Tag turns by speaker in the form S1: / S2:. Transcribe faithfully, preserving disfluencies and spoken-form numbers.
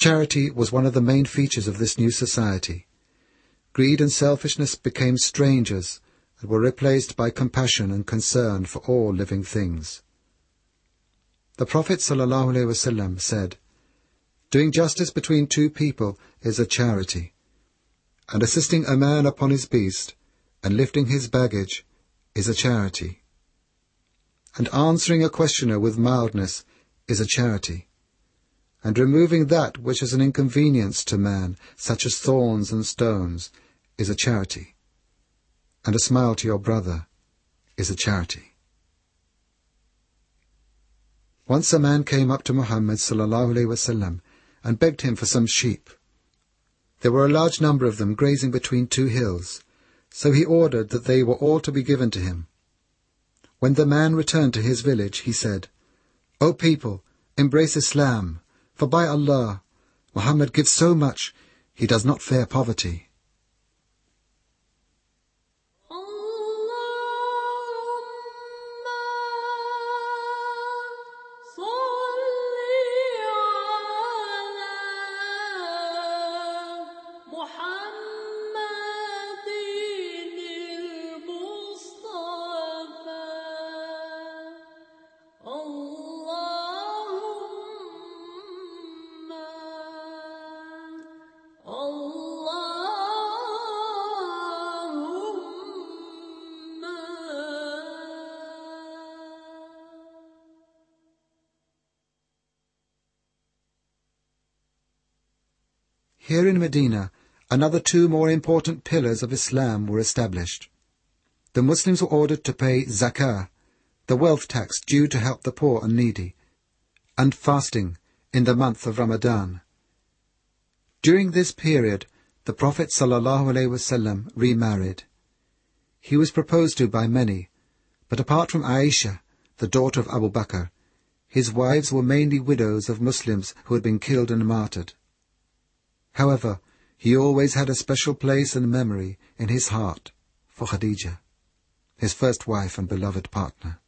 S1: Charity was one of the main features of this new society. Greed and selfishness became strangers and were replaced by compassion and concern for all living things. The Prophet ﷺ said, "Doing justice between two people is a charity, and assisting a man upon his beast and lifting his baggage is a charity, and answering a questioner with mildness is a charity, and removing that which is an inconvenience to man, such as thorns and stones, is a charity, and a smile to your brother is a charity." Once a man came up to Muhammad sallallahu alaihi wasallam and begged him for some sheep. There were a large number of them grazing between two hills, so he ordered that they were all to be given to him. When the man returned to his village, he said, "O people, embrace Islam, for by Allah, Muhammad gives so much, he does not fear poverty." Here in Medina, another two more important pillars of Islam were established. The Muslims were ordered to pay zakah, the wealth tax due to help the poor and needy, and fasting in the month of Ramadan. During this period, the Prophet ﷺ remarried. He was proposed to by many, but apart from Aisha, the daughter of Abu Bakr, his wives were mainly widows of Muslims who had been killed and martyred. However, he always had a special place and memory in his heart for Khadija, his first wife and beloved partner.